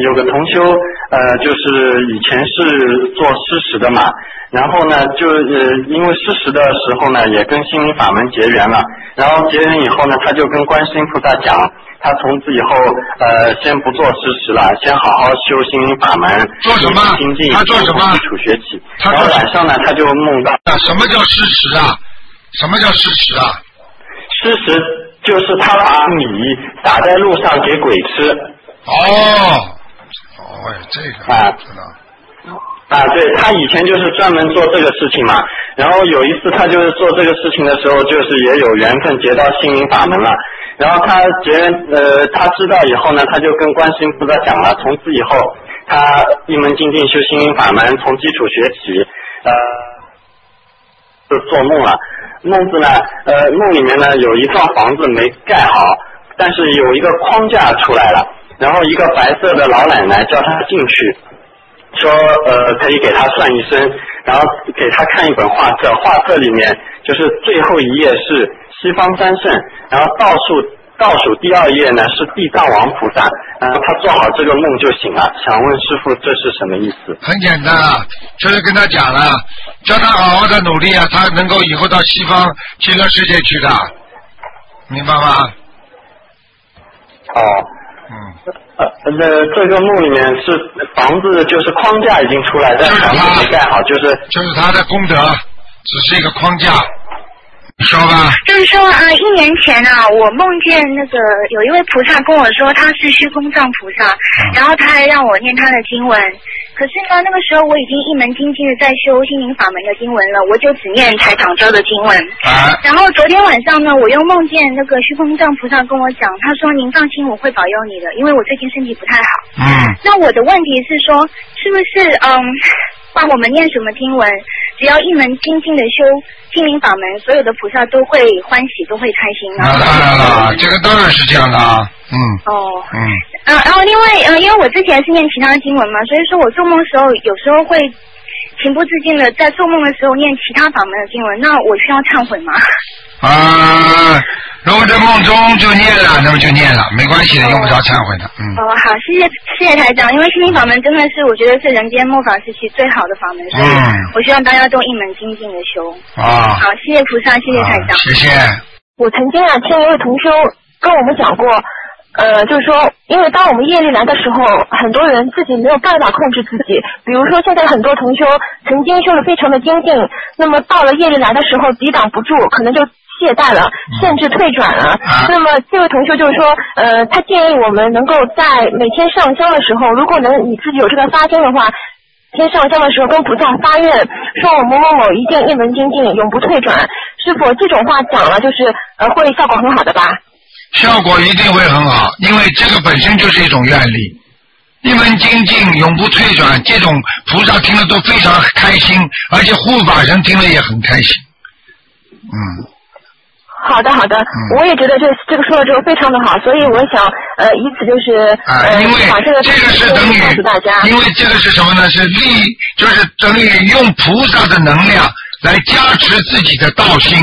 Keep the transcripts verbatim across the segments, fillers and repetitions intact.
有个同修，呃，就是以前是做施食的嘛，然后呢，就呃，因为施食的时候呢，也跟心灵法门结缘了，然后结缘以后呢，他就跟观世音菩萨讲，他从此以后呃，先不做施食了，先好好修心灵法门， 做什么？ 精进， 他做什么？ 基础学起。 他然后晚上呢，他就梦到。 什么叫施食啊？什么叫施食啊？ 施食就是他把米打在路上给鬼吃。 哦。哦，这个啊， 知道啊，对，他以前就是专门做这个事情嘛，然后有一次他就是做这个事情的时候，就是也有缘分结到心灵法门了，然后他结呃他知道以后呢，他就跟观世音菩萨讲了，从此以后他一门精进修心灵法门，从基础学起，呃，就做梦了，梦子呢，呃，梦里面呢有一幢房子没盖好，但是有一个框架出来了。然后一个白色的老奶奶叫他进去，说呃可以给他算一生，然后给他看一本画册，画册里面就是最后一页是西方三圣，然后倒数倒数第二页呢是地藏王菩萨，然后他做好这个梦就醒了。想问师父这是什么意思？ 很简单啊，就是跟他讲了，叫他好好的努力啊，他能够以后到西方极乐世界去的，明白吗？ 哦。嗯，呃，这这个梦里面是房子，就是框架已经出来，但房子没盖好，就是就是他的功德，只是一个框架。你说吧。 就是说啊、呃，一年前啊，我梦见那个有一位菩萨跟我说他是虚空藏菩萨，嗯、然后他还让我念他的经文。可是呢，那个时候我已经一门精进的在修心灵法门的经文了，我就只念台长咒的经文。啊、然后昨天晚上呢，我又梦见那个虚空藏菩萨跟我讲，他说您放心，我会保佑你的，因为我最近身体不太好。嗯。那我的问题是说，是不是嗯，帮我们念什么经文，只要一门精进的修心灵法门，所有的菩萨都会欢喜，都会开心呢？ 那当然了，这个当然是这样的啊。嗯。哦。嗯。 嗯、呃，然后另外，嗯、呃，因为我之前是念其他的经文嘛，所以说我做梦的时候，有时候会情不自禁的在做梦的时候念其他法门的经文，那我需要忏悔吗？ 啊，如果在梦中就念了，那么就念了，没关系的，用不着忏悔的。嗯。哦， 好，谢谢谢谢台长，因为心灵法门真的是我觉得是人间末法时期最好的法门，所以我希望大家都一门精进的修。啊。好，谢谢菩萨，谢谢台长。 谢谢。 我曾经啊听一位同修跟我们讲过。呃，就是说，因为当我们业力来的时候，很多人自己没有办法控制自己。比如说，现在很多同修曾经修得非常的精进，那么到了业力来的时候，抵挡不住，可能就懈怠了，甚至退转了。那么这位同修就是说，呃，他建议我们能够在每天上香的时候，如果能你自己有这个发心的话，天上香的时候跟菩萨发愿，说我某某某一定一门精进，永不退转。师父，这种话讲了，就是呃，会效果很好的吧？ 效果一定会很好，因为这个本身就是一种愿力，一门精进永不退转，这种菩萨听了都非常开心，而且护法神听了也很开心。嗯。 好的好的、嗯、我也觉得这这个说的这个非常的好，所以我想呃以此就是啊、呃，因为把这个这个是等于告诉大家， 因为这个是什么呢？是力，就是等于用菩萨的能量来加持自己的道心。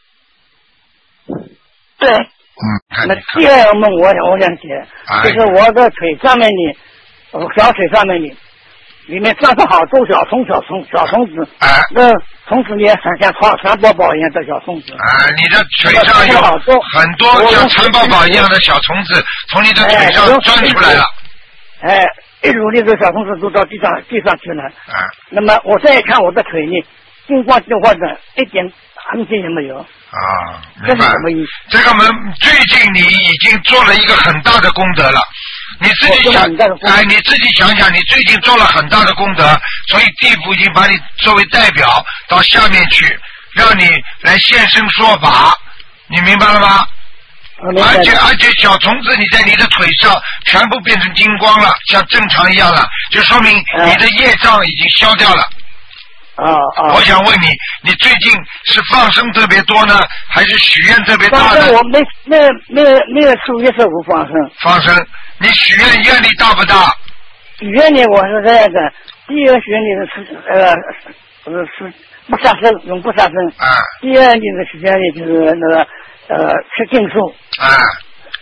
对。 嗯， 那第二个梦我想我想解，就是我的腿上面的，小腿上面的，里面长着好多小虫小虫小虫子， 啊， 那虫子也很像蚕蚕宝宝一样的小虫子。 啊，你的腿上有很多像蚕宝宝一样的小虫子从你的腿上钻出来了。 哎，一努力，这小虫子都到地上地上去了。啊，那么我再看我的腿呢，金光金光的，一点痕迹也没有。 啊，明白。 什么意思？ 这个门最近你已经做了一个很大的功德了，你自己想，哎，你自己想想，你最近做了很大的功德，所以地府已经把你作为代表到下面去，让你来现身说法，你明白了吗？而且而且小虫子你在你的腿上全部变成金光了，像正常一样了，就说明你的业障已经消掉了。 啊啊！ 我想问你，你最近是放生特别多呢，还是许愿特别大呢？ 放生我没没没没有初一十五放生。 放生，你许愿愿力大不大？ 许愿呢，我是这样的，第一个许愿呢是呃是是不杀生，永不杀生。啊。第二呢的许愿呢就是那个呃吃净素。 啊。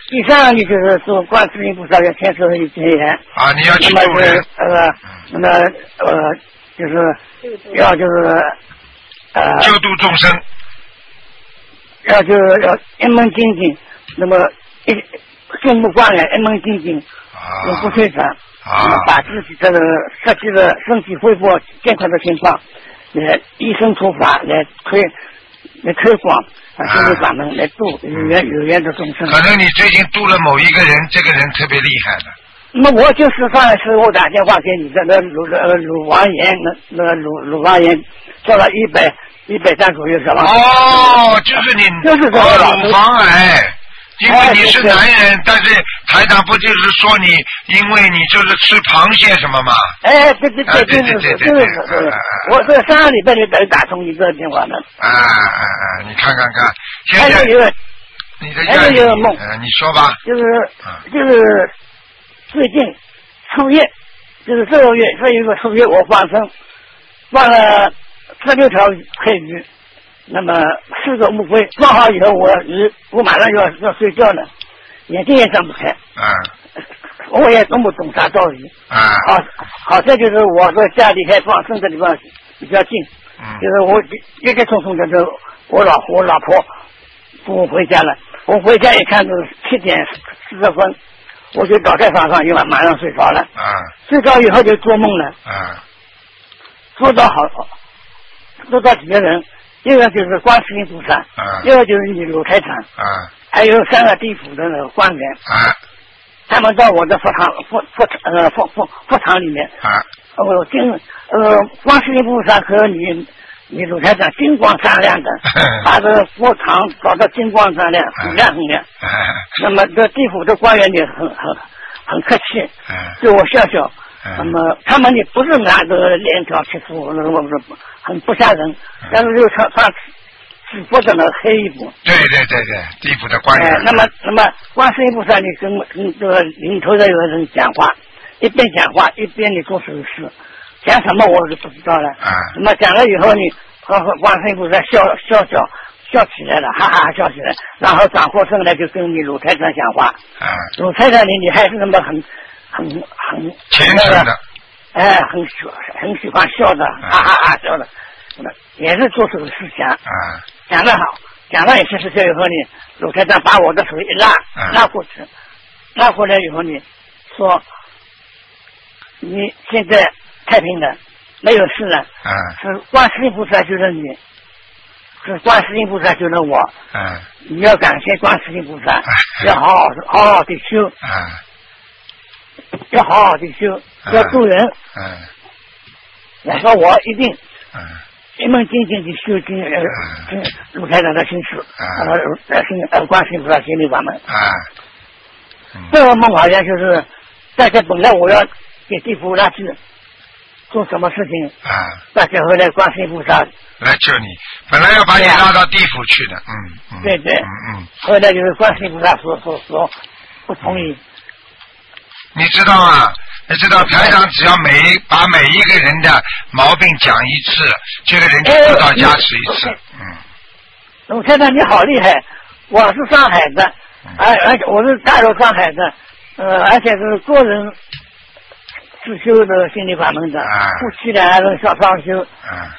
第三个就是做观世音菩萨的天寿的结缘啊，你要去助人。呃，那么呃，就是要就是呃， 救度众生， 要就是要一门精进，那么一心不挂念，一门精进，永不退转， 啊， 那么把自己这个实际的身体恢复健康的情况，来以身说法来推来推广。啊，心灵法门来度有缘有缘的众生。 可能你最近度了某一个人，这个人特别厉害的。 那我就是上一次我打电话给你的那鲁呃鲁王岩，那那鲁鲁王岩做了一百一百单左右是吧？ 哦，就是你， 就是这个乳房癌。因为你是男人，但是台长不就是说你，因为你就是吃螃蟹什么嘛？ 哎，对对对，对对对对对，我这上个礼拜就打打通一个电话了。 啊啊啊！你看看看，现在还有一个， 你的还有一个梦，你说吧。 就是就是最近初夜，就是这个月这一个初夜我放生，放了十六条黑鱼。那么四个乌龟放好以后，我鱼我马上就要要睡觉了，眼睛也睁不开。 嗯。 我也懂不懂啥道理。 嗯。 好，好在就是我在家里还放生的地方比较近。 嗯。 就是我一个匆匆的就我老我老婆不回家了，我回家一看是七点四十分，我就倒在床上就马上睡着了。 嗯。 睡着以后就做梦了。 嗯。 做到好，做到几个人。一个就是观世音菩萨， 嗯， 一个就是你卢台长， 嗯， 还有三个地府的那个官员， 嗯， 他们到我的佛堂佛佛呃佛佛佛堂里面， 嗯， 我经呃观世音菩萨和你你卢台长金光闪亮的，把这个佛堂搞得金光闪亮，很亮很亮。 嗯， 那么这地府的官员也很很很客气， 嗯， 对我笑笑。那么他们也不是拿着链条去扶，那么很不吓人，但是又穿穿紫佛的那个黑衣服。 对对对对，地府的官员。 哎，那么那么观世音菩萨，你跟跟这个领头的有个人讲话，一边讲话一边你做手势，讲什么我就不知道了。 啊。 那么讲了以后，你和观世音菩萨笑笑笑笑起来了，哈哈笑起来，然后转过身来就跟你鲁台长讲话。 啊。 鲁台长，你你还是那么很。很很虔诚的， 哎，很喜很喜欢笑的，哈哈哈笑的，也是做手势讲， 啊， 讲得好，讲了一些事情以后呢，鲁台长把我的手一拉，拉过去，拉过来以后呢，说你现在太平了，没有事了， 啊， 是观世音菩萨救了你，是观世音菩萨救了我， 啊， 你要感谢观世音菩萨，要好好好好的修， 啊。 要好好的修，要助人。 嗯。 然后我一定。 嗯。 一门精进的修经呃，经卢台长的心事，呃呃心呃观世音菩萨心灵法门。 啊。 这个梦好像就是，大家本来我要给地府拉去做什么事情。啊。大家后来观世音菩萨来救你，本来要把你拉到地府去的，嗯嗯。 对对。 嗯嗯。 后来就是观世音菩萨说说说不同意。 你知道吗？你知道台长只要每把每一个人的毛病讲一次，这个人就得到加持一次。嗯。 鲁台长你好厉害！我是上海的，而而且我是大陆上海的，呃，而且是个人自修的心理法门的，夫妻两个人小双修。 嗯。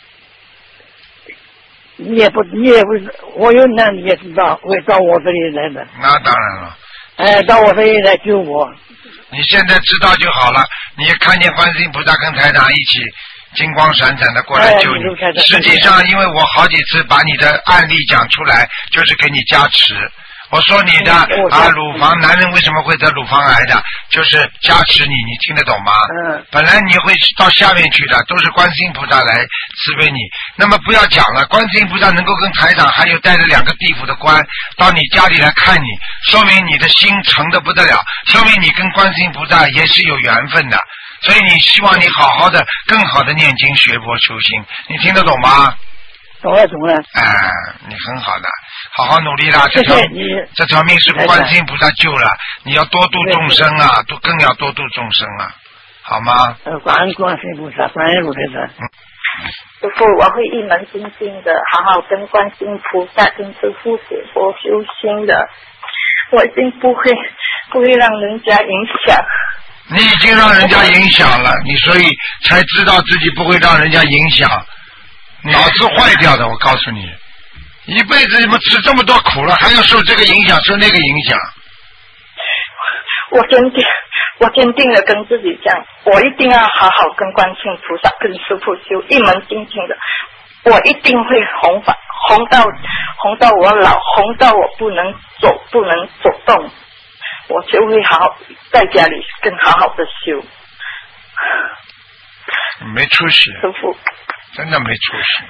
你也不，你也不，我有难你也知道，会到我这里来的。 那当然了。 哎，到我这里来救我。 你现在知道就好了，你看见观世音菩萨跟台长一起金光闪闪的过来救你。哎、实际上，因为我好几次把你的案例讲出来，就是给你加持。我说你的啊，乳房男人为什么会得乳房癌的，就是加持你，你听得懂吗？ 嗯。 本来你会到下面去的，都是观世音菩萨来慈悲你。那么不要讲了，观世音菩萨能够跟台长还有带着两个地府的官到你家里来看你，说明你的心诚得不得了，说明你跟观世音菩萨也是有缘分的。所以你希望你好好的、更好的念经学佛修心，你听得懂吗？ 懂了懂了。 哎、呃，你很好的，好好努力啦！这条这条命是观世音菩萨救了，你要多度众生啊，多更要多度众生啊，好吗？ 呃，感恩观世音菩萨，感恩卢台长。 嗯。 师父，我会一门精进的，好好跟观世音菩萨、跟师父学佛修心的。 我已经不会不会让人家影响。 你已经让人家影响了，你所以才知道自己不会让人家影响，脑子坏掉的，我告诉你，一辈子你们吃这么多苦了，还要受这个影响，受那个影响。 我坚定，我坚定的跟自己讲，我一定要好好跟观世音菩萨、跟师父修，一门精进的，我一定会弘法，弘到弘到我老，弘到我不能走、不能走动。我就会好好在家里更好好的修。 没出息， 师父， 真的没出息。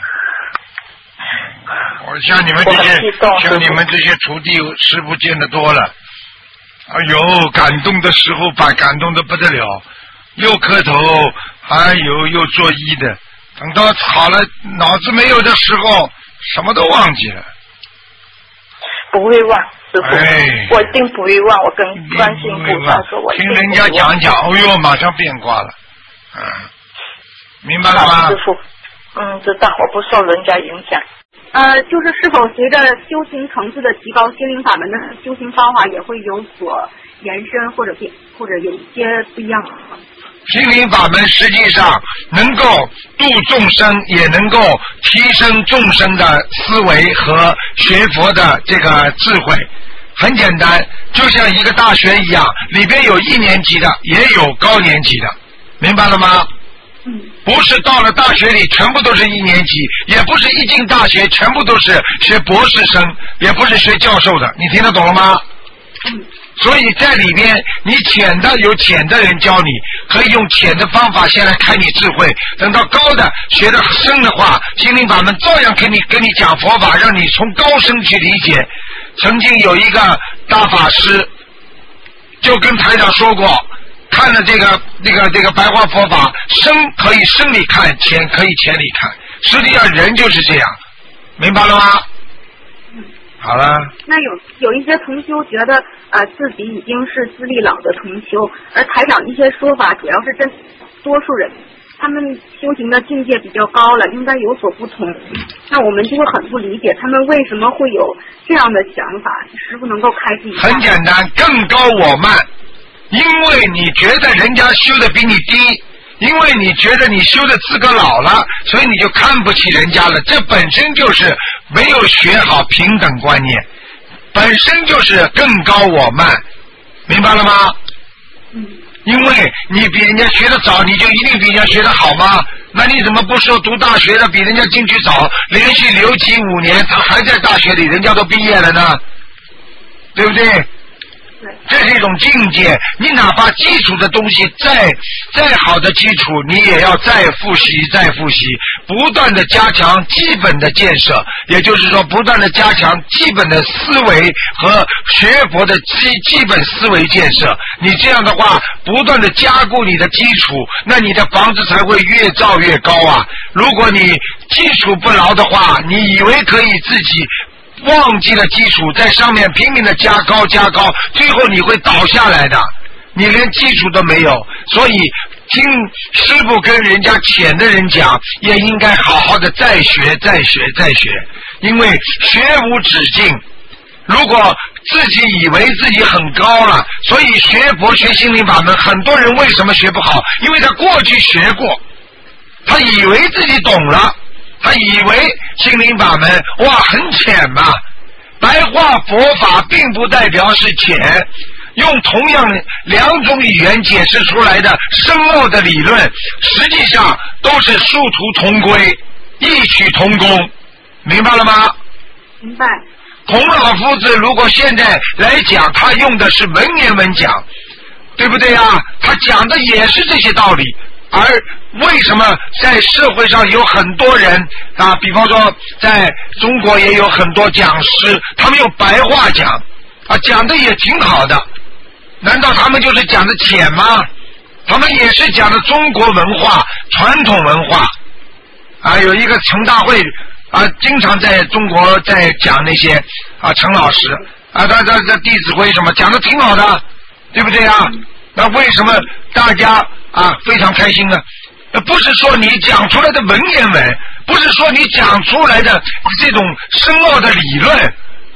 我像你们这些，像你们这些徒弟，师父见得多了。哎呦，感动的时候把感动的不得了，又磕头，哎呦，又作揖的。等到好了，脑子没有的时候，什么都忘记了。 不会忘。 哎， 我一定不会忘，我跟观世音菩萨说，我听人家讲讲，哦呦，马上变卦了，嗯，明白了吗？ 师父，嗯，知道，我不受人家影响。 呃，就是是否随着修行层次的提高，心灵法门的修行方法也会有所延伸或者变，或者有一些不一样？ 心灵法门实际上能够度众生，也能够提升众生的思维和学佛的这个智慧。很简单，就像一个大学一样，里边有一年级的，也有高年级的，明白了吗？ 嗯。 不是到了大学里全部都是一年级，也不是一进大学全部都是学博士生，也不是学教授的，你听得懂了吗？ 嗯。 所以在里边，你浅的有浅的人教你，可以用浅的方法先来开你智慧，等到高的学得深的话，心灵法门照样跟你跟你讲佛法，让你从高深去理解。曾经有一个大法师就跟台长说过，看了这个这个这个白话佛法，深可以深里看，浅可以浅里看，实际上人就是这样，明白了吗？好了。 那有有一些同修觉得呃自己已经是资历老的同修，而台长一些说法主要是针多数人，他们修行的境界比较高了，应该有所不同。那我们就会很不理解他们为什么会有这样的想法，师父能够开启一下？ 很简单，更高我慢，因为你觉得人家修的比你低。因为你觉得你修的资格老了，所以你就看不起人家了，这本身就是没有学好平等观念，本身就是更高我慢，明白了吗？ 嗯。 因为你比人家学得早，你就一定比人家学得好吗？那你怎么不说读大学的比人家进去早，连续留级五年，他还在大学里，人家都毕业了呢？对不对？这是一种境界，你哪怕基础的东西再再好的基础，你也要再复习再复习，不断的加强基本的建设，也就是说不断的加强基本的思维和学佛的基基本思维建设。你这样的话不断的加固你的基础，那你的房子才会越造越高啊。如果你基础不牢的话，你以为可以自己忘记了基础，在上面拼命的加高加高，最后你会倒下来的，你连基础都没有。所以听师父跟人家浅的人讲，也应该好好的再学再学再学，因为学无止境。如果自己以为自己很高了，所以学佛学心灵法门，很多人为什么学不好？因为他过去学过，他以为自己懂了，他以为心灵法门哇很浅嘛，白话佛法并不代表是浅，用同样两种语言解释出来的深奥的理论，实际上都是殊途同归，异曲同工，明白了吗？ 明白。 孔老夫子如果现在来讲，他用的是文言文讲，对不对啊？他讲的也是这些道理。而为什么在社会上有很多人啊，比方说在中国也有很多讲师，他们用白话讲啊，讲的也挺好的，难道他们就是讲的浅吗？他们也是讲的中国文化传统文化啊。有一个陈大会啊，经常在中国在讲那些啊，陈老师啊，他他他弟子规什么讲的挺好的，对不对啊？那为什么大家啊非常开心呢？不是说你讲出来的文言文，不是说你讲出来的这种深奥的理论，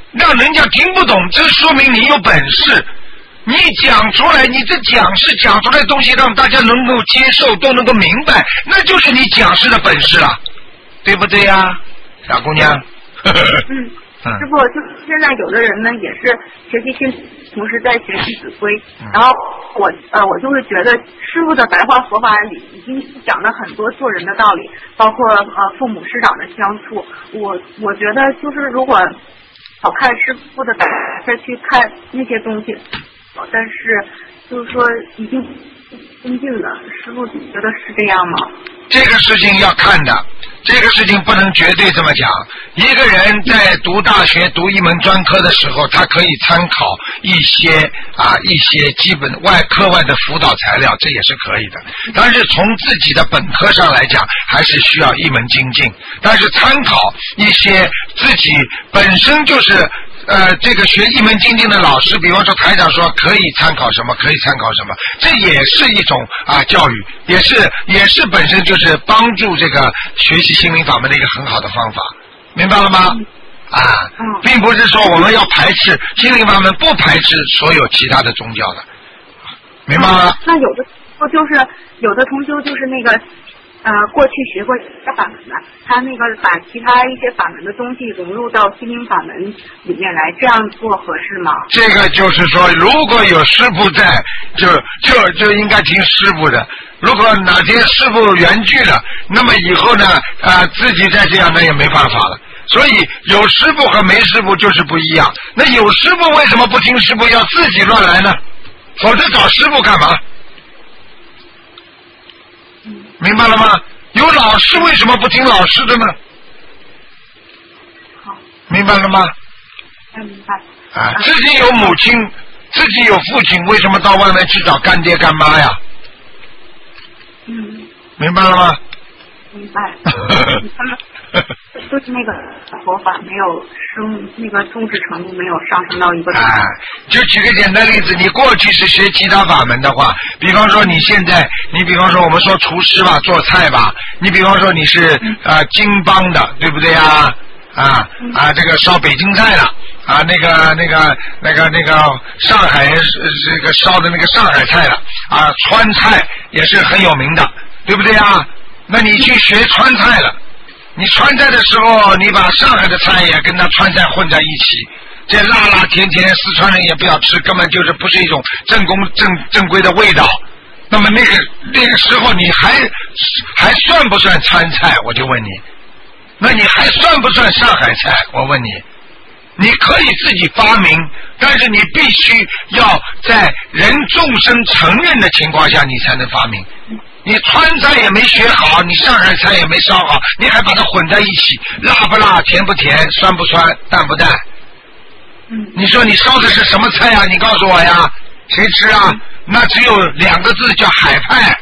让人家听不懂，这说明你有本事。你讲出来，你这讲师讲出来的东西让大家能够接受，都能够明白，那就是你讲师的本事了，对不对呀、啊，小姑娘？ 嗯，师傅，就现在有的人呢也是学习心，同时在学习指挥，然后我呃我就会觉得师傅的白话佛法里已经讲了很多做人的道理，包括呃父母师长的相处。我我觉得就是如果好看师傅的白再去看那些东西，但是就是说已经精进了，师傅觉得是这样吗？ 这个事情要看的，这个事情不能绝对这么讲。一个人在读大学读一门专科的时候，他可以参考一些啊一些基本外课外的辅导材料，这也是可以的。但是从自己的本科上来讲，还是需要一门精进。但是参考一些自己本身就是呃，这个学一门精进的老师，比方说台长说可以参考什么，可以参考什么，这也是一种啊教育，也是也是本身就是帮助这个学习心灵法门的一个很好的方法，明白了吗？啊，并不是说我们要排斥心灵法门，不排斥所有其他的宗教的，明白吗？ 那有的就是有的同修就是那个。呃，过去学过法门的，他那个把其他一些法门的东西融入到心灵法门里面来，这样做合适吗？ 这个就是说，如果有师父在，就就就应该听师父的。如果哪天师父圆寂了，那么以后呢，啊、呃，自己再这样，那也没办法了。所以有师父和没师父就是不一样。那有师父为什么不听师父，要自己乱来呢？否则找师父干嘛？明白了吗？有老师为什么不听老师的呢？ 好， 明白了吗？ 明白。 啊，自己有母亲，自己有父亲，为什么到外面去找干爹干妈呀？ 嗯。 明白了吗？ 明白。他们就是那个佛法没有升，那个宗旨程度没有上升到一个。 哎，就举个简单例子，你过去是学其他法门的话，比方说你现在，你比方说我们说厨师吧，做菜吧，你比方说你是呃京帮的，对不对啊？啊啊，这个烧北京菜了啊，那个那个那个那个上海这个烧的那个上海菜了啊，川菜也是很有名的，对不对啊？那你去学川菜了。你川菜的时候，你把上海的菜也跟它川菜混在一起，这辣辣甜甜，四川人也不要吃，根本就是不是一种正宫正正规的味道。那么那个那个时候，你还还算不算川菜？我就问你，那你还算不算上海菜？我问你，你可以自己发明，但是你必须要在人众生承认的情况下，你才能发明。你川菜也没学好，你上海菜也没烧好，你还把它混在一起，辣不辣，甜不甜，酸不酸，淡不淡？ 嗯。 你说你烧的是什么菜啊？你告诉我呀，谁吃啊？那只有两个字，叫海派。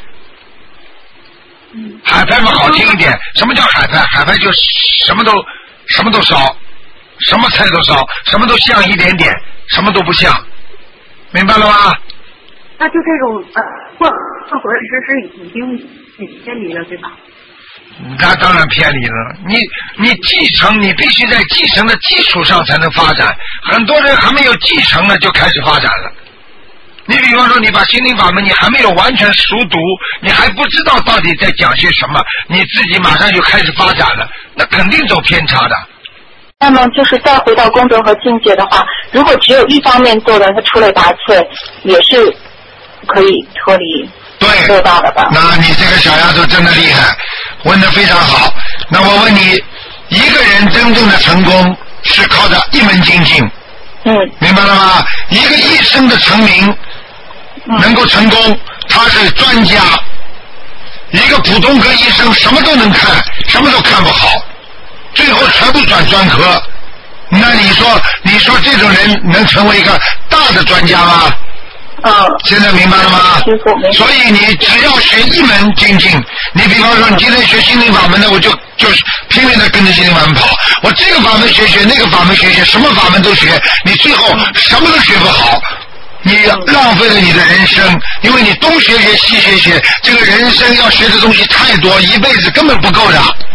嗯。 海派嘛好听一点，什么叫海派？海派就什么都什么都烧，什么菜都烧，什么都像一点点，什么都不像，明白了吗？ 那就这种呃混混合其实是已经很偏离了，对吧？ 那当然偏离了。你你继承，你必须在继承的基础上才能发展。很多人还没有继承呢，就开始发展了。你比方说，你把心灵法门，你还没有完全熟读，你还不知道到底在讲些什么，你自己马上就开始发展了，那肯定走偏差的。 那么就是再回到功德和境界的话，如果只有一方面做的，他出类拔萃，也是可以脱离对做到的吧？ 那你这个小丫头真的厉害，问得非常好。那我问你，一个人真正的成功是靠着一门精进， 嗯， 明白了吗？一个一生的成名，嗯、能够成功，他是专家。一个普通科医生什么都能看，什么都看不好，最后全部转专科。那你说，你说这种人能成为一个大的专家吗？ 嗯， 现在明白了吗？所以你只要学一门精进，你比方说你今天学心灵法门的，我就就是拼命的跟着心灵法门跑，我这个法门学学，那个法门学学，什么法门都学，你最后什么都学不好，你浪费了你的人生，因为你东学学西学学，这个人生要学的东西太多，一辈子根本不够的。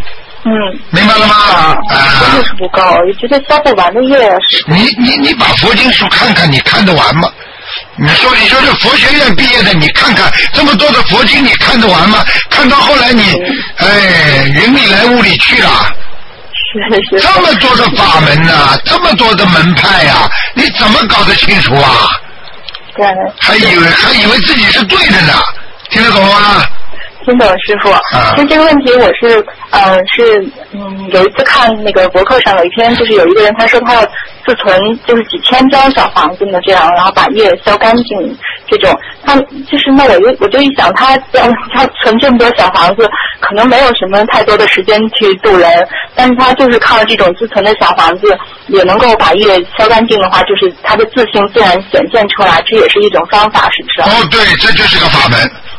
嗯， 明白了吗？ 啊，真的是不够，我觉得消不完的业是。 你你你把佛经书看看，你看得完吗？你说你说这佛学院毕业的，你看看这么多的佛经，你看得完吗？看到后来你，哎，云里来雾里去了。 是是。 这么多的法门呐、啊，这么多的门派呀、啊，你怎么搞得清楚啊？ 对。 还以为还以为自己是对的呢，听得懂吗？ 听懂师傅，其实这个问题我是呃是嗯有一次看那个博客上有一篇，就是有一个人他说他要自存就是几千张小房子呢这样，然后把业消干净这种，他就是那我就我就一想他要他存这么多小房子，可能没有什么太多的时间去度人，但是他就是靠这种自存的小房子也能够把业消干净的话，就是他的自性自然显现出来，这也是一种方法，是不是？ 哦，对，这就是个法门。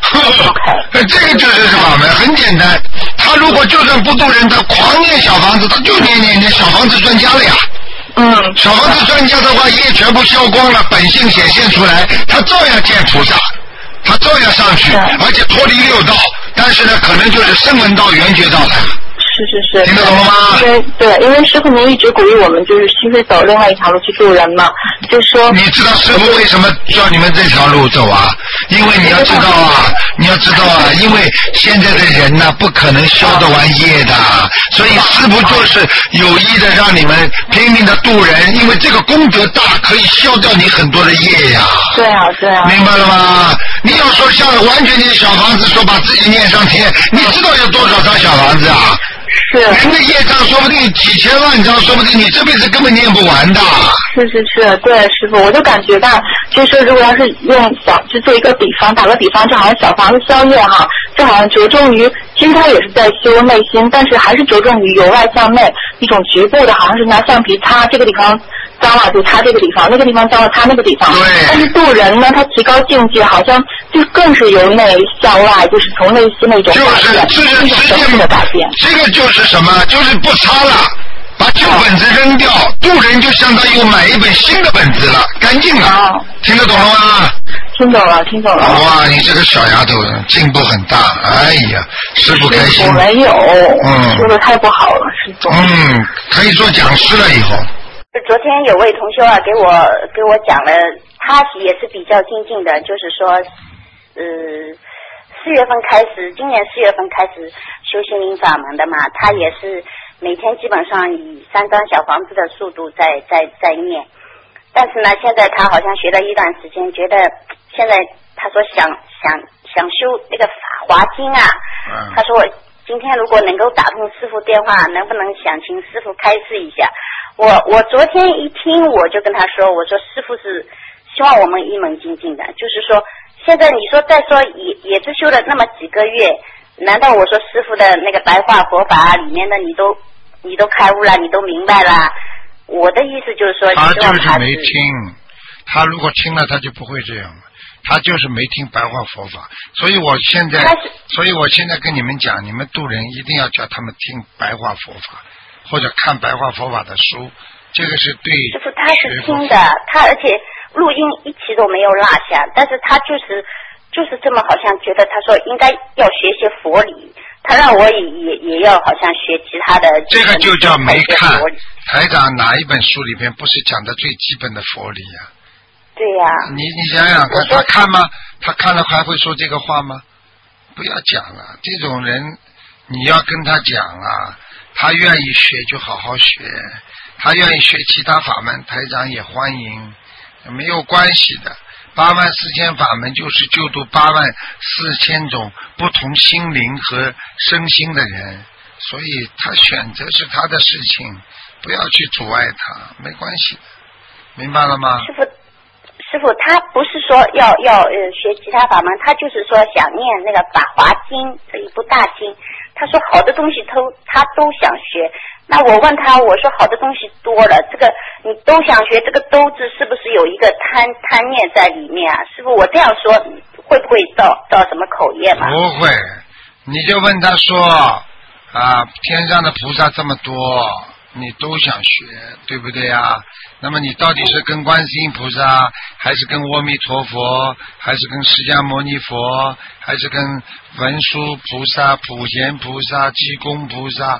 Okay. 这个就是个法门，很简单。他如果就算不度人，他狂念小房子，他就念念念小房子专家了呀。 嗯。 小房子专家的话，业全部消光了，本性显现出来，他照样见菩萨，他照样上去，而且脱离六道。但是呢，可能就是声闻道、缘觉道了。 是是是， 听得懂了吗？ 因为对，因为师傅您一直鼓励我们，就是其实走另外一条路去助人嘛，就是说。 你知道师傅为什么叫你们这条路走啊？因为你要知道啊，你要知道啊，因为现在的人呢、啊，不可能消得完业的，所以师傅就是有意的让你们拼命的度人，因为这个功德大，可以消掉你很多的业呀。 对啊，对啊。 明白了吗？你要说像完全的小房子，说把自己念上天，你知道有多少张小房子啊？ 是。 人的业障说不定几千万张，说不定你这辈子根本念不完的。 是是是，对师傅，我就感觉到，就是如果要是用小，就做一个比方，打个比方，就好像小房子消业哈，就好像着重于，其实它也是在修内心，但是还是着重于由外向内一种局部的，好像是拿橡皮擦这个地方脏了就擦这个地方，那个地方脏了擦那个地方。 对。 但是渡人呢，他提高境界，好像就更是由内向外，就是从内心那种改变， 就是一种深刻的改变。 这个就是什么？就是不擦了。把旧本子扔掉，渡人就相当于买一本新的本子了，干净了。哦、听得懂了吗？ 听懂了，听懂了。 哇，你这个小丫头进步很大，哎呀，师傅开心。 我没有， 嗯， 说的太不好了，师傅。 嗯，可以做讲师了以后。 昨天有位同修啊，给我给我讲了，他也是比较精进的，就是说，呃，四月份开始，今年四月份开始修心灵法门的嘛，他也是。每天基本上以三张小房子的速度在在在念，但是呢，现在他好像学了一段时间，觉得现在他说想想想修那个法华经啊，嗯、他说今天如果能够打通师傅电话，能不能想请师傅开示一下？我我昨天一听我就跟他说，我说师傅是希望我们一门精进的，就是说现在你说再说也也是修了那么几个月，难道我说师傅的那个白话佛法里面的你都？你都开悟了，你都明白了。我的意思就是说， 他就是没听，他如果听了，他就不会这样了。他就是没听白话佛法，所以我现在，所以我现在跟你们讲，你们渡人一定要叫他们听白话佛法，或者看白话佛法的书，这个是对。 师傅他是听的，他而且录音一期都没有落下，但是他就是就是这么好像觉得，他说应该要学些佛理。他让我也也也要好像学其他的， 这个就叫没看。台长哪一本书里边不是讲的最基本的佛理呀、啊？ 对呀、啊。 你你想想看，他看吗？他看了还会说这个话吗？不要讲了，这种人你要跟他讲啊，他愿意学就好好学，他愿意学其他法门，台长也欢迎，没有关系的。八万四千法门就是救度八万四千种不同心灵和身心的人，所以他选择是他的事情，不要去阻碍他，没关系的，明白了吗？ 师傅，师傅，他不是说要要呃学其他法门，他就是说想念那个《法华经》这一部大经，他说好的东西都他都想学。那我问他，我说好的东西多了，这个你都想学，这个都字是不是有一个贪贪念在里面啊？师傅，我这样说会不会造造什么口业嘛？ 不会，你就问他说啊，天上的菩萨这么多，你都想学，对不对啊？那么你到底是跟观世音菩萨，还是跟阿弥陀佛，还是跟释迦牟尼佛，还是跟文殊菩萨、普贤菩萨、济公菩萨？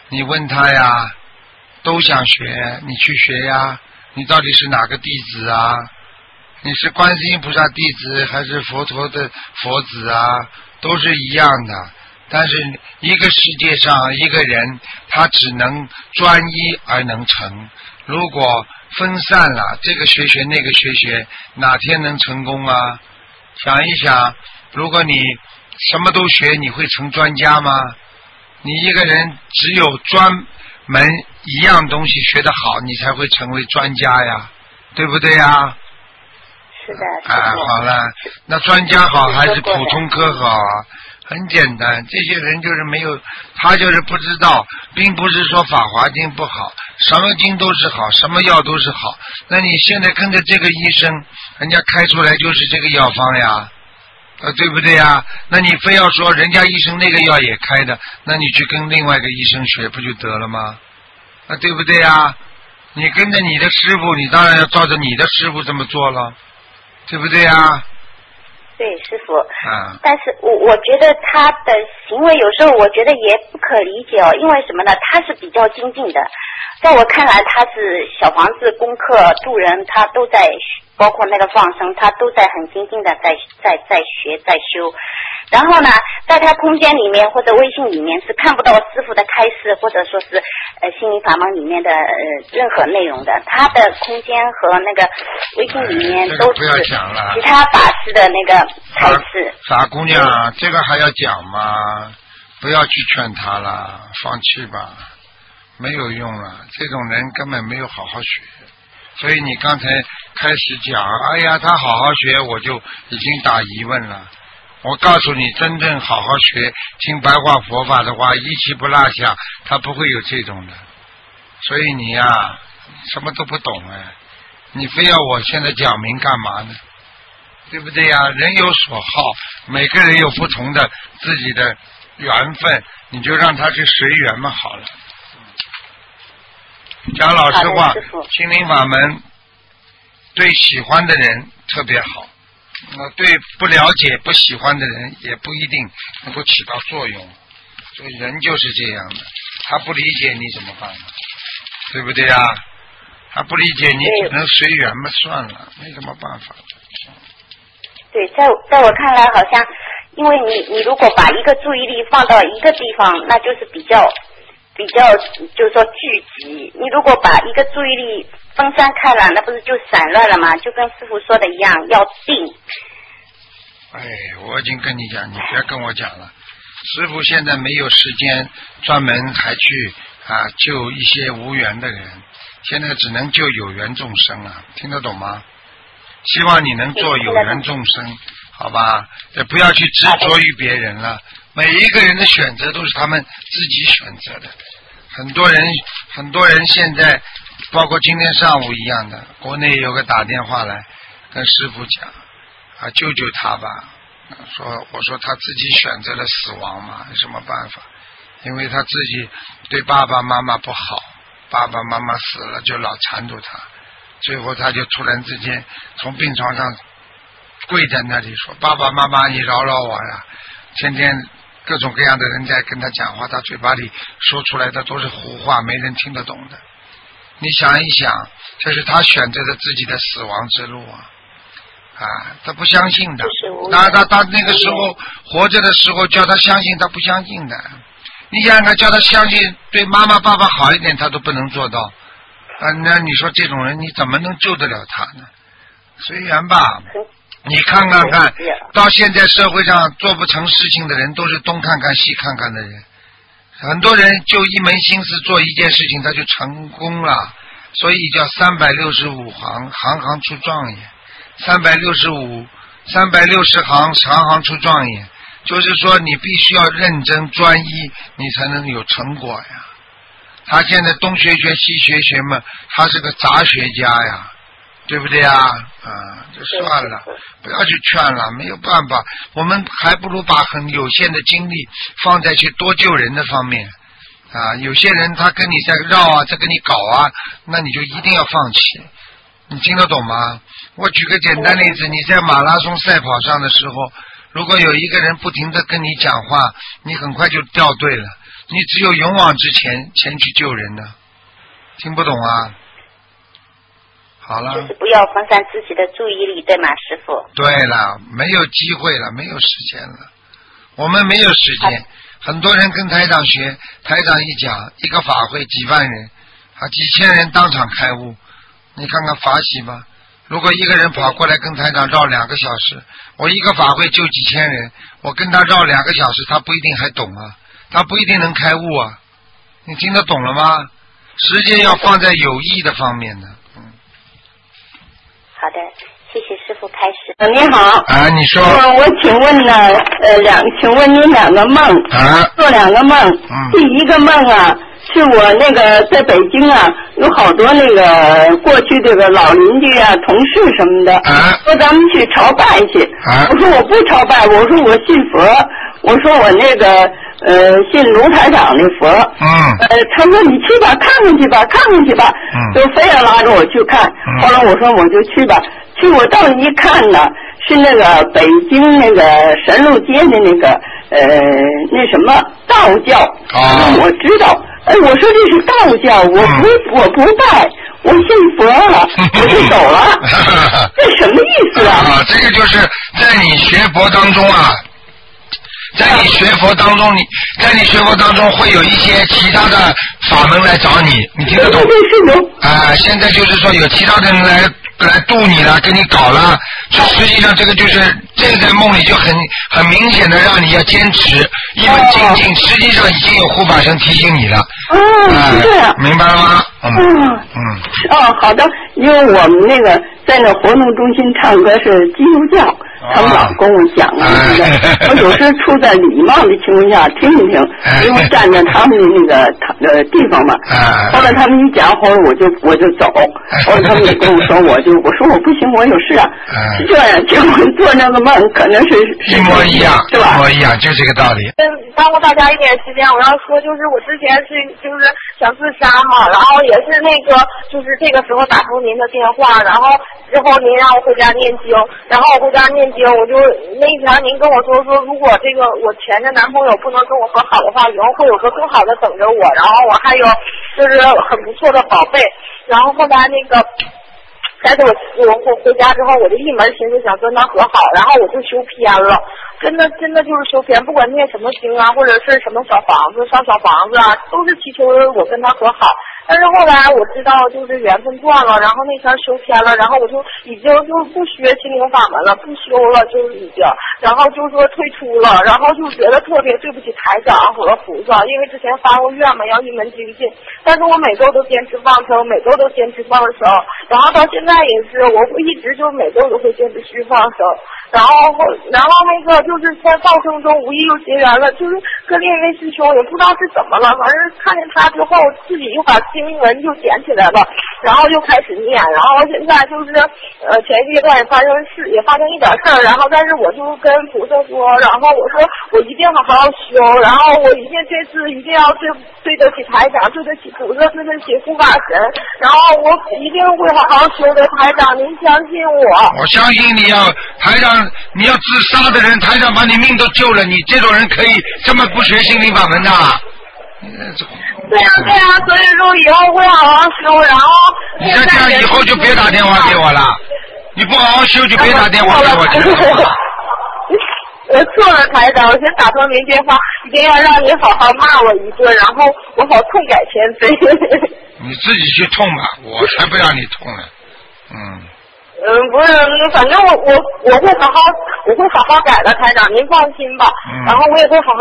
你问他呀，都想学，你去学呀。你到底是哪个弟子啊？你是观世音菩萨弟子还是佛陀的佛子啊？都是一样的。但是一个世界上一个人，他只能专一而能成。如果分散了，这个学学那个学学，哪天能成功啊？想一想，如果你什么都学，你会成专家吗？你一个人只有专门一样东西学得好，你才会成为专家呀，对不对呀？ 是的。 啊，好了，那专家好还是普通科好啊？很简单，这些人就是没有，他就是不知道，并不是说法华经不好，什么经都是好，什么药都是好。那你现在跟着这个医生，人家开出来就是这个药方呀，呃，对不对呀？那你非要说人家医生那个药也开的，那你去跟另外一个医生学不就得了吗？啊，对不对呀？你跟着你的师傅，你当然要照着你的师傅这么做了，对不对呀？ 对，师傅。 啊。 但是我我觉得他的行为有时候我觉得也不可理解哦，因为什么呢？他是比较精进的，在我看来他是小房子功课渡人，他都在，包括那个放生，他都在很精进的在在在学在修。然后呢，在他空间里面或者微信里面是看不到师父的开示，或者说是呃心灵法门里面的呃任何内容的。他的空间和那个微信里面都是其他法师的那个开示。 傻姑娘，嗯、这个还要讲吗？不要去劝他了，放弃吧，没有用了。这种人根本没有好好学。所以你刚才开始讲，哎呀，他好好学，我就已经打疑问了。我告诉你，真正好好学听白话佛法的话，一气不落下，他不会有这种的。所以你呀、啊，什么都不懂哎，你非要我现在讲明干嘛呢？对不对呀？人有所好，每个人有不同的自己的缘分，你就让他去随缘嘛，好了。讲老实话，心灵法门对喜欢的人特别好。那对不了解不喜欢的人也不一定能够起到作用，所以人就是这样的，他不理解你怎么办呢？对不对呀？他不理解你只能随缘嘛，算了，没什么办法。 对，在在我看来，好像因为你你如果把一个注意力放到一个地方，那就是比较比较就是说聚集。你如果把一个注意力分散开了，那不是就散乱了吗？就跟师父说的一样，要定。 哎，我已经跟你讲，你别跟我讲了。师父现在没有时间专门还去啊救一些无缘的人，现在只能救有缘众生啊，听得懂吗？希望你能做有缘众生，好吧？也不要去执着于别人了。每一个人的选择都是他们自己选择的。很多人，很多人现在。包括今天上午一样的，国内有个打电话来跟师父讲啊，救救他吧。说我说他自己选择了死亡嘛，有什么办法？因为他自己对爸爸妈妈不好，爸爸妈妈死了就老缠住他，最后他就突然之间从病床上跪在那里说：“爸爸妈妈，你饶饶我呀！”天天各种各样的人在跟他讲话，他嘴巴里说出来的都是胡话，没人听得懂的。你想一想，这是他选择的自己的死亡之路啊！啊，他不相信的。那他他那个时候活着的时候，叫他相信，他不相信的。你想想看，叫他相信对妈妈爸爸好一点，他都不能做到。啊，那你说这种人，你怎么能救得了他呢？随缘吧。你看看看，到现在社会上做不成事情的人，都是东看看西看看的人。很多人就一门心思做一件事情，他就成功了，所以叫三百六十五行，行行出状元。三百六十五，三百六十行，行行出状元。就是说，你必须要认真专一，你才能有成果呀。他现在东学学西学学嘛，他是个杂学家呀，对不对呀？啊，就算了，不要去劝了，没有办法，我们还不如把很有限的精力放在去多救人的方面啊。有些人他跟你在绕啊，在跟你搞啊，那你就一定要放弃。你听得懂吗？我举个简单例子，你在马拉松赛跑上的时候，如果有一个人不停的跟你讲话，你很快就掉队了。 你只有勇往直前，前去救人呢。听不懂啊？好了。 就是不要分散自己的注意力，对吗，师父？ 对了，没有机会了，没有时间了。我们没有时间，很多人跟台长学，台长一讲一个法会几万人，啊几千人当场开悟，你看看法喜吗？如果一个人跑过来跟台长绕两个小时，我一个法会就几千人，我跟他绕两个小时，他不一定还懂啊，他不一定能开悟啊，你听得懂了吗？时间要放在有益的方面的。嗯。 好的，谢谢师傅开始。 呃，你好。 啊，你说。 我我请问呢，呃，两，请问您两个梦。 啊。 做两个梦。 嗯。 第一个梦啊，是我那个在北京啊，有好多那个过去这个老邻居啊、同事什么的， 啊、 说咱们去朝拜去。 啊、 我说我不朝拜，我说我信佛，我说我那个呃信卢台长的佛。 嗯。 呃，他说你去吧，看看去吧，看看去吧。 嗯。 就非要拉着我去看。嗯。后来我说我就去吧，去我到一看呢，是那个北京那个神路街的那个呃那什么道教。 啊。 我知道。哎，我说这是道教，我不、嗯、我不拜，我信佛了，我就走了，这什么意思啊？ 啊，这个就是在你学佛当中啊，在你学佛当中，你在你学佛当中会有一些其他的法门来找你，你听得懂？啊、呃，现在就是说有其他的人来来度你了，跟你搞了，这实际上这个就是这个在梦里就很很明显的让你要坚持一本精进，实际上已经有护法神提醒你了。 哦，是这样， 明白了吗？嗯嗯哦，好的，因为我们那个在那活动中心唱歌是基督教，他们老跟我讲啊，我有时处在礼貌的情况下听一听，因为站在他们的那个呃地方嘛。后来他们一讲，后来我就我就走，后来他们就跟我说，我就我说我不行，我有事啊。是这样，结果做那个梦可能是一模一样， 是吧？ 一模一样，就这个道理。 嗯，耽误大家一点时间，我要说就是我之前是就是想自杀嘛，然后也是那个就是这个时候打通您的电话，然后之后您让我回家念经，然后我回家念经，我就那一条您跟我说说，如果这个我前的男朋友不能跟我和好的话，以后会有个更好的等着我，然后我还有就是很不错的宝贝，然后后来那个。但是我我我回家之后，我就一门心思想跟他和好，然后我就修偏了，真的真的就是修偏，不管念什么经啊，或者是什么小房子烧小房子啊，都是祈求我跟他和好。但是后来我知道就是缘分断了，然后那天修偏了，然后我就已经就不学心灵法门了，不修了，就是已经，然后就说退出了，然后就觉得特别对不起台长和菩萨，因为之前发过愿嘛，要一门精进，但是我每周都坚持放生，每周都坚持放生，然后到现在也是，我会一直就每周都会坚持去放生，然后然后那个就是在放生中无意又结缘了，就是跟另一位师兄也不知道是怎么了，反正看见他之后自己又把经文就捡起来了，然后又开始念，然后现在就是呃前一阶段也发生事也发生一点事儿，然后但是我就跟菩萨说，然后我说我一定好好修，然后我一定这次一定要对对得起台长，对得起菩萨，对得起护法神，然后我一定会好好修的，台长您相信我。 我相信你要台长，你要自杀的人，台长把你命都救了，你这种人可以这么不学心灵法门的？ 对呀、啊、对呀、啊，所以说以后会好好修，然后你再这样以后就别打电话给我了，你不好好修就别打电话给我了。 我错了，台长，我先打通您电话，一定要让您好好骂我一顿，然后我好痛改前非。 你自己去痛吧，我才不让你痛呢。嗯。 嗯，不是，反正我我我会好好，我会好好改的，台长，您放心吧。嗯。然后我也会好好。